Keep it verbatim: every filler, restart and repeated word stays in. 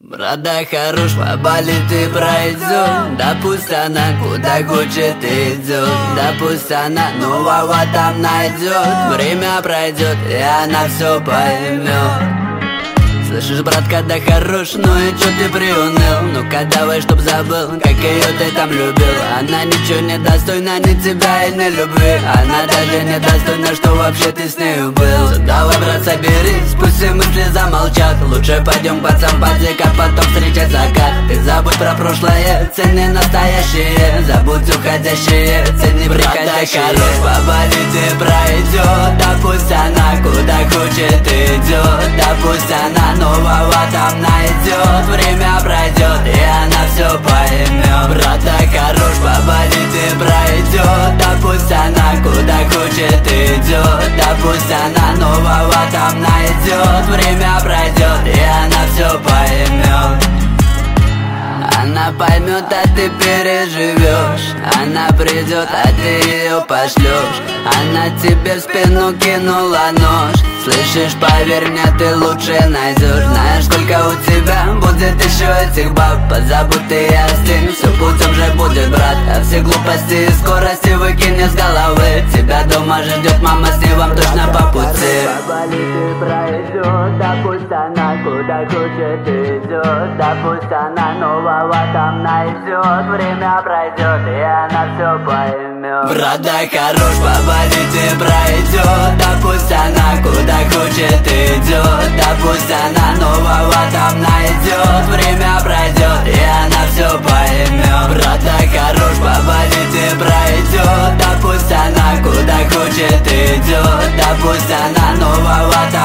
Брат, да хорош, поболит и пройдет. Да пусть она куда хочет идет. Да пусть она нового там найдет. Время пройдет, и она все поймет. Слышишь, брат, когда хорош, ну и чё ты приуныл? Ну-ка давай, чтоб забыл, как ее ты там любил. Она ничего не достойна ни тебя и ни любви. Она даже не достойна, что вообще ты с нею был. Давай, брат, соберись, пусть все мысли замолчат. Лучше пойдем под сампати, как потом встречать закат. Ты забудь про прошлое, цени настоящее. Забудь уходящее, цени приходящие. Брат, да хорош, поболит и пройдет. Да пусть она куда хочет идет. Да пусть она нового там найдет. Время пройдет, и она все поймет. Брат, да хорош, поболит и пройдет. Да пусть она куда хочет идет. Да пусть она нового там найдет. Время пройдет, и она все поймет. Она поймет, а ты переживешь. Она придет, а ты ее пошлешь. Она тебе в спину кинула нож. Слышишь, поверь мне, ты лучше найдешь. Знаешь, сколько у тебя будет еще этих баб. Позабудь ты и остынь, все путем же будет, брат. А все глупости и скорости выкини с головы. Тебя дома ждет мама, с ней вам точно по пути. Поболит и пройдет, да пусть она куда хочет идет. Да пусть она нового там найдет. Время пройдет, и она все поймет. Брат, да хорош, поболит и пройдет. Да пусть она куда хочет идет. Да пусть она нового там найдет. Время пройдет, и она все поймет. Брат, да хорош, поболит и пройдет. Да пусть она куда хочет идет. Да пусть она нового там